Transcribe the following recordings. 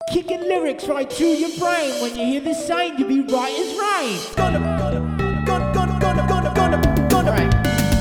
Kicking lyrics right to your brain. When you hear this sign, you be right as rain. Alright.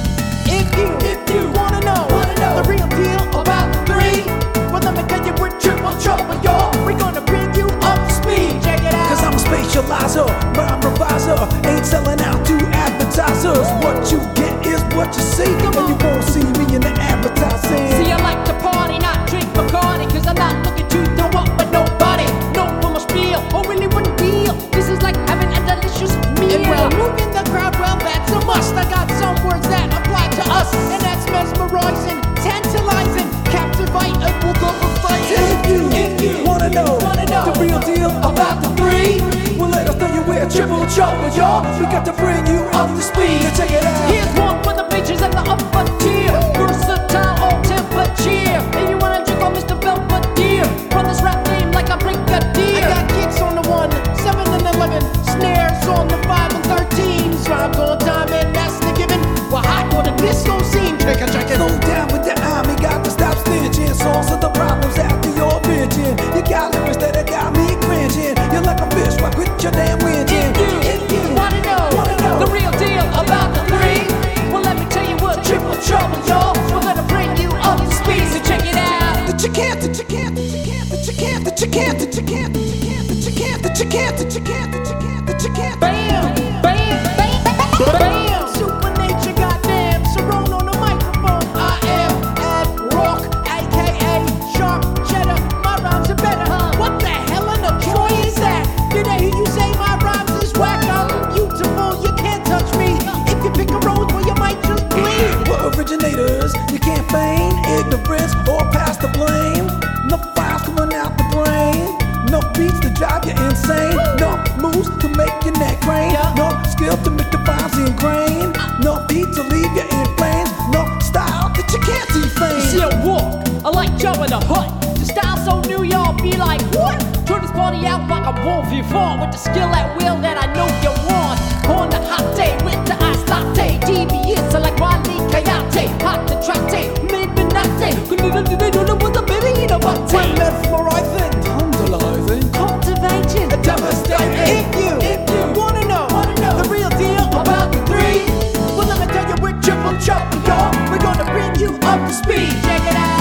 If you wanna know the real deal about the three, well let me tell you we're triple trouble, y'all. We're gonna bring you up to speed. Check it out. Cause I'm a spatializer, rhyme reviser, ain't selling out to advertisers. What you get is what you see, and you won't see me in the advertising. See, I like to party, not drink Bacardi, cause I'm not looking to throw up with nobody. No for my spiel, oh really what deal? This is like having a delicious meal. And well, moving the crowd, well that's a must. I got some words that apply to us, and that's mesmerizing, tantalizing, captivating, we'll go for fighting. If you wanna know the real deal about the three, well let us tell you we're triple trouble, y'all. We got to bring you up to speed. Now check it out. Here's one for the bitches and the upper tier. Versatile, all temper cheer. If you wanna drink on Mr. Belvedere, run this rap game like a brigadier. I got kicks on the 1, 7 and 11, snares on the 5 and 13s, rhymes on time and that's the given. We're hot for the disco scene. Check it. Slow down with the army, got to stop snitching. Source of the problems after your vision. You got lyrics that got me cringing. You're like a fish, why quit your damn whinging? If you wanna know the real deal about the three, well let me tell you what triple trouble, y'all. We're gonna bring you up to speed, so check it out. That you can't, that you can't, that you can't, that you can't, that you can't, that you can't, that you can't, that you can't, that you can't, that you can't, that you can't, that you can't. Bam, bam, bam, bam. Super nature, goddamn, Cerrone on the microphone. I am Ed Rock, aka Sharp Cheddar. My rhymes are better, huh? What the hell in the Troy is that? Did I hear you say my rhymes is whack? I'm beautiful, you can't touch me. If you pick a rose, well you might just bleed. We're originators, you can't feign ignorance or pass the blame. No files coming out the brain, no beats to drive you insane, no moves to make your neck crane, no skill to make the rhymes ingrained, no beat to leave you in flames, no style that you can't defame. See I walk, I like Jabba the Hutt. The style so new, y'all be like, what? Turn this party out like a bon vivant with the skill at will that I know you want. On the hot day with the iced latte, devious I like Riley Coyote, hot to trate, maybe not day. They don't know what the baby eat about. We're mesmerizing, Tantalizing, cultivating, devastating. If you wanna know the real deal about the three, well let me tell you we're triple trouble, y'all. We're gonna bring you up to speed. Check it out.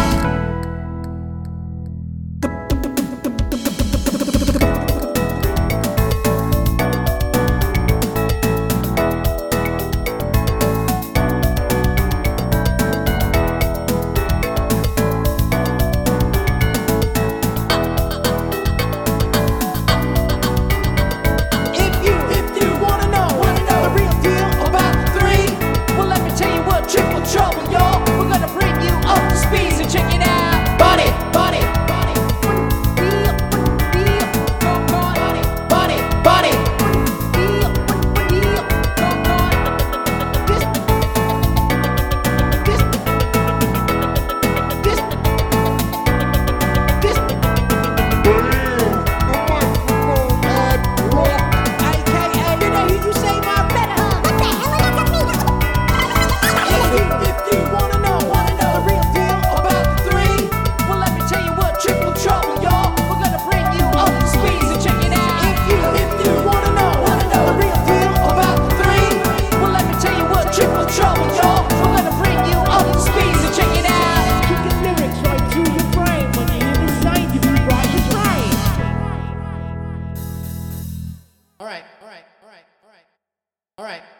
If you wanna know the real deal about the three, Well, let me tell you what triple trouble, y'all. We're gonna bring you up to speed, so check it out. Body, body, body, feel, feel, go body, body, body, feel, feel, go this, aka, did I hear you say my better, huh? What the hell is that? If you wanna know the real deal about the three, Well, let me tell you what triple trouble, y'all. We're gonna bring you up to speed, so check it out. if you wanna know the real deal about the three, Well, let me tell you what triple trouble, y'all. We're gonna bring you up to speed, so check it out. kicking lyrics right to your brain. When you hear the sign, you be right as rain. All right.